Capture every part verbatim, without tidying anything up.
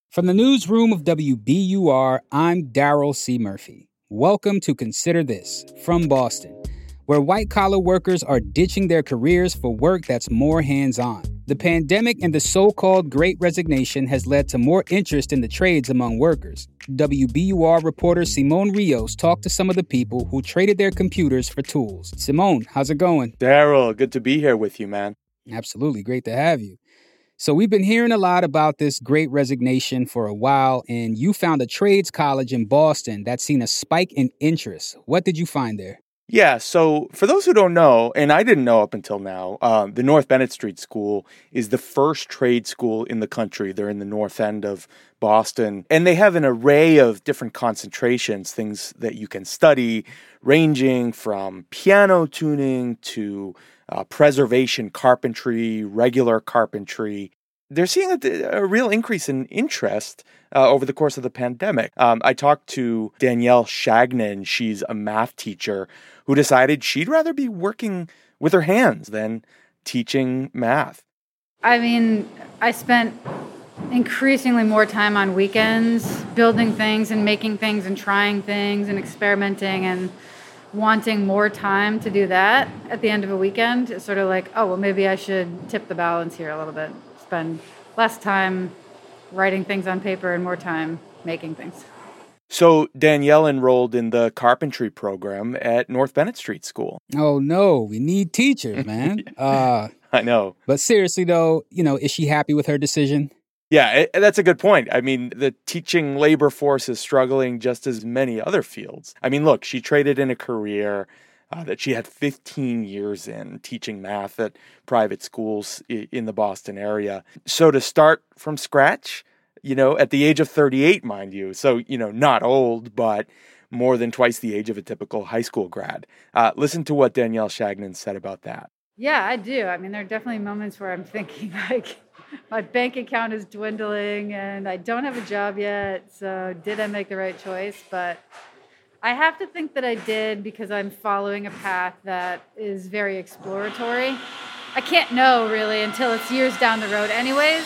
From the newsroom of W B U R, I'm Daryl C. Murphy. Welcome to Consider This from Boston, where white-collar workers are ditching their careers for work that's more hands-on. The pandemic and the so-called Great Resignation has led to more interest in the trades among workers. W B U R reporter Simone Rios talked to some of the people who traded their computers for tools. Simone, how's it going? Daryl, good to be here with you, man. Absolutely, great to have you. So we've been hearing a lot about this Great Resignation for a while, and you found a trades college in Boston that's seen a spike in interest. What did you find there? Yeah, so for those who don't know, and I didn't know up until now, um, the North Bennett Street School is the first trade school in the country. They're in the north end of Boston, and they have an array of different concentrations, things that you can study, ranging from piano tuning to uh, preservation carpentry, regular carpentry. They're seeing a, a real increase in interest uh, over the course of the pandemic. Um, I talked to Danielle Shagnon. She's a math teacher who decided she'd rather be working with her hands than teaching math. I mean, I spent increasingly more time on weekends building things and making things and trying things and experimenting and wanting more time to do that at the end of a weekend. It's sort of like, oh, well, maybe I should tip the balance here a little bit. Spend less time writing things on paper and more time making things. So Danielle enrolled in the carpentry program at North Bennett Street School. Oh, no, we need teachers, man. uh, I know. But seriously, though, you know, is she happy with her decision? Yeah, it, that's a good point. I mean, the teaching labor force is struggling just as many other fields. I mean, look, she traded in a career uh, that she had fifteen years in, teaching math at private schools I- in the Boston area. So to start from scratch, you know, at the age of thirty-eight, mind you, so, you know, not old, but more than twice the age of a typical high school grad. Uh, listen to what Danielle Shagnon said about that. Yeah, I do. I mean, there are definitely moments where I'm thinking, like, my bank account is dwindling and I don't have a job yet, so did I make the right choice? But I have to think that I did because I'm following a path that is very exploratory. I can't know, really, until it's years down the road anyways,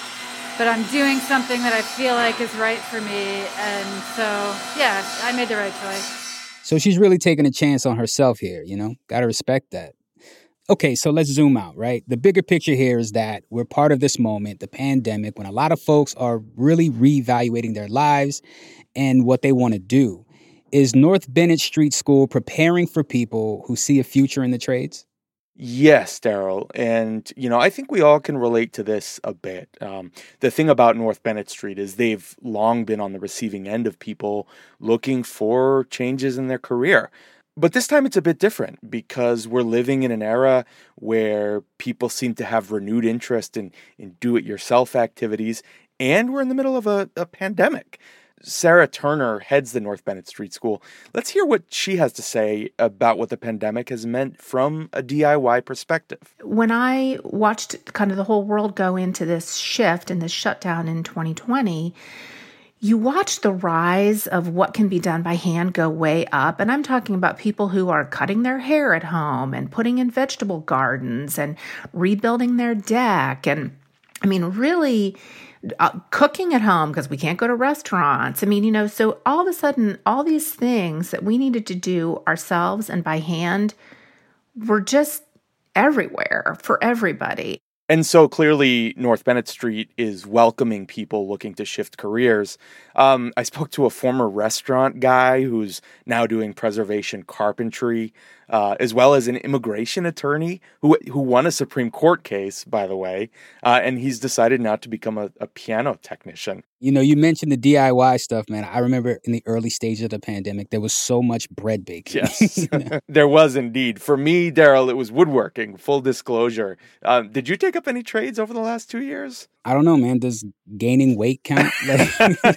but I'm doing something that I feel like is right for me, and so, yeah, I made the right choice. So she's really taking a chance on herself here, you know? Gotta respect that. Okay, so let's zoom out, right? The bigger picture here is that we're part of this moment, the pandemic, when a lot of folks are really reevaluating their lives and what they want to do. Is North Bennett Street School preparing for people who see a future in the trades? Yes, Daryl. And, you know, I think we all can relate to this a bit. Um, the thing about North Bennett Street is they've long been on the receiving end of people looking for changes in their career. But this time it's a bit different because we're living in an era where people seem to have renewed interest in, in do-it-yourself activities, and we're in the middle of a, a pandemic. Sarah Turner heads the North Bennett Street School. Let's hear what she has to say about what the pandemic has meant from a D I Y perspective. When I watched kind of the whole world go into this shift and this shutdown in twenty twenty, you watch the rise of what can be done by hand go way up. And I'm talking about people who are cutting their hair at home and putting in vegetable gardens and rebuilding their deck. And I mean, really uh, cooking at home because we can't go to restaurants. I mean, you know, so all of a sudden, all these things that we needed to do ourselves and by hand were just everywhere for everybody. And so clearly North Bennett Street is welcoming people looking to shift careers. Um, I spoke to a former restaurant guy who's now doing preservation carpentry, uh, as well as an immigration attorney who who won a Supreme Court case, by the way, uh, and he's decided not to become a, a piano technician. You know, you mentioned the D I Y stuff, man. I remember in the early stages of the pandemic, there was so much bread baking. Yes, You know? there was indeed. For me, Daryl, it was woodworking, full disclosure. Um, did you take up any trades over the last two years? I don't know, man. Does gaining weight count? Like...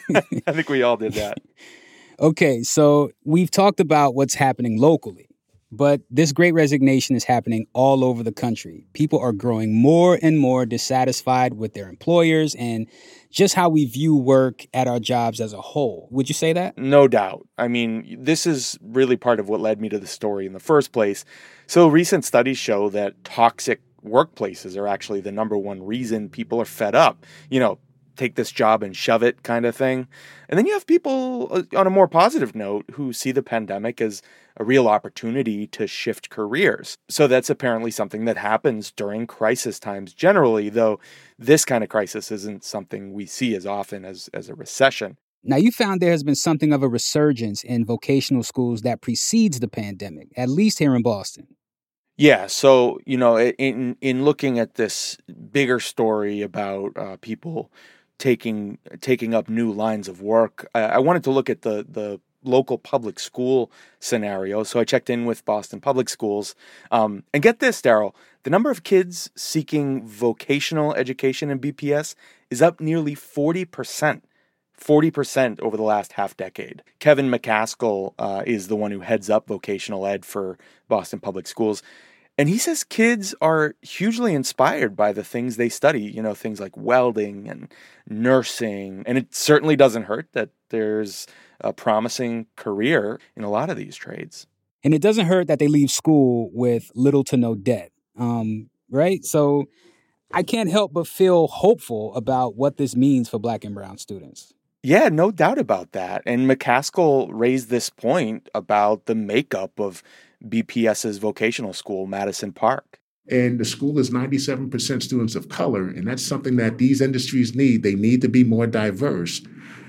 I think we all did that. Okay, so we've talked about what's happening locally, but this Great Resignation is happening all over the country. People are growing more and more dissatisfied with their employers and just how we view work at our jobs as a whole. Would you say that? No doubt. I mean, this is really part of what led me to the story in the first place. So recent studies show that toxic workplaces are actually the number one reason people are fed up. You know, take this job and shove it kind of thing. And then you have people on a more positive note who see the pandemic as a real opportunity to shift careers. So that's apparently something that happens during crisis times generally, though this kind of crisis isn't something we see as often as, as a recession. Now, you found there has been something of a resurgence in vocational schools that precedes the pandemic, at least here in Boston. Yeah, so, you know, in in looking at this bigger story about uh, people taking taking up new lines of work, I, I wanted to look at the the local public school scenario. So I checked in with Boston Public Schools. Um, and get this, Daryl, the number of kids seeking vocational education in B P S is up nearly forty percent. forty percent over the last half decade. Kevin McCaskill uh, is the one who heads up vocational ed for Boston Public Schools. And he says kids are hugely inspired by the things they study, you know, things like welding and nursing. And it certainly doesn't hurt that there's a promising career in a lot of these trades. And it doesn't hurt that they leave school with little to no debt, um, right? So I can't help but feel hopeful about what this means for Black and brown students. Yeah, no doubt about that. And McCaskill raised this point about the makeup of BPS's vocational school, Madison Park. And the school is ninety-seven percent students of color, and that's something that these industries need. They need to be more diverse.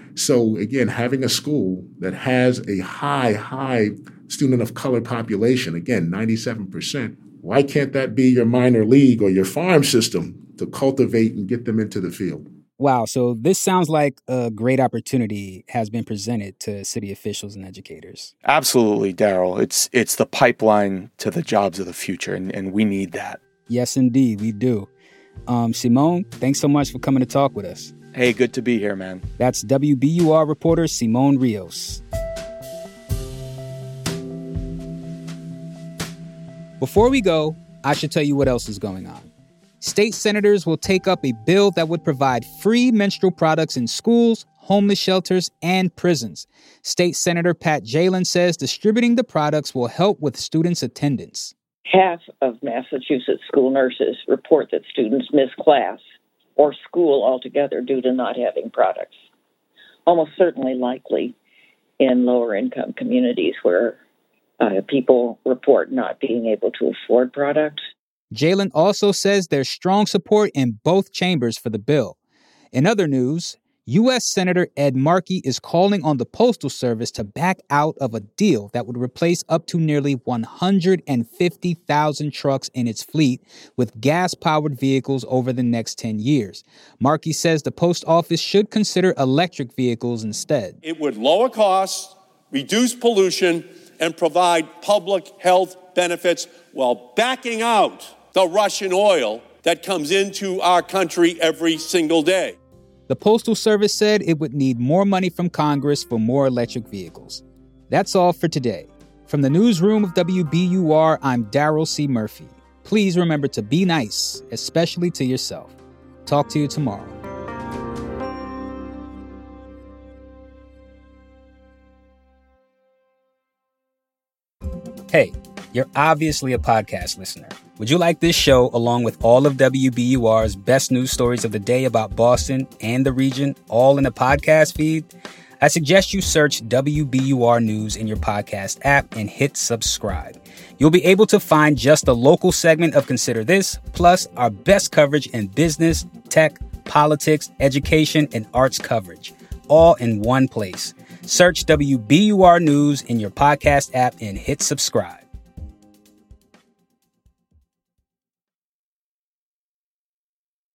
So again, having a school that has a high, high student of color population, again, ninety-seven percent, why can't that be your minor league or your farm system to cultivate and get them into the field? Wow. So this sounds like a great opportunity has been presented to city officials and educators. Absolutely, Daryl. It's it's the pipeline to the jobs of the future, and, and we need that. Yes, indeed, we do. Um, Simone, thanks so much for coming to talk with us. Hey, good to be here, man. That's W B U R reporter Simone Rios. Before we go, I should tell you what else is going on. State senators will take up a bill that would provide free menstrual products in schools, homeless shelters, and prisons. State Senator Pat Jehlen says distributing the products will help with students' attendance. Half of Massachusetts school nurses report that students miss class or school altogether due to not having products. Almost certainly likely in lower income communities where uh, people report not being able to afford products. Jehlen also says there's strong support in both chambers for the bill. In other news, U S Senator Ed Markey is calling on the Postal Service to back out of a deal that would replace up to nearly one hundred fifty thousand trucks in its fleet with gas-powered vehicles over the next ten years. Markey says the post office should consider electric vehicles instead. It would lower costs, reduce pollution, and provide public health benefits while backing out the Russian oil that comes into our country every single day. The Postal Service said it would need more money from Congress for more electric vehicles. That's all for today. From the newsroom of W B U R, I'm Daryl C. Murphy. Please remember to be nice, especially to yourself. Talk to you tomorrow. Hey, you're obviously a podcast listener. Would you like this show, along with all of W B U R's best news stories of the day about Boston and the region, all in a podcast feed? I suggest you search W B U R News in your podcast app and hit subscribe. You'll be able to find just a local segment of Consider This, plus our best coverage in business, tech, politics, education, and arts coverage, all in one place. Search W B U R News in your podcast app and hit subscribe.